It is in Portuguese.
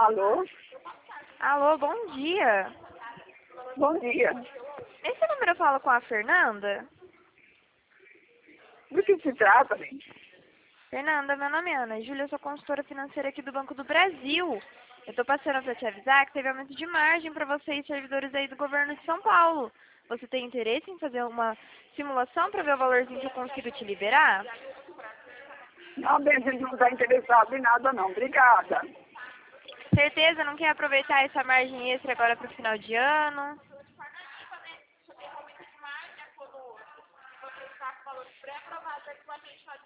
Alô? Alô, bom dia. Bom dia. Esse número eu falo com a Fernanda? Do que se trata, bem? Fernanda, meu nome é Ana Júlia, eu sou consultora financeira aqui do Banco do Brasil. Eu tô passando para te avisar que teve aumento de margem para vocês, servidores aí do governo de São Paulo. Você tem interesse em fazer uma simulação para ver o valorzinho que eu consigo te liberar? Não, bem, a gente não está interessado em nada, não. Obrigada. Certeza? Não quer aproveitar essa margem extra agora para o final de ano?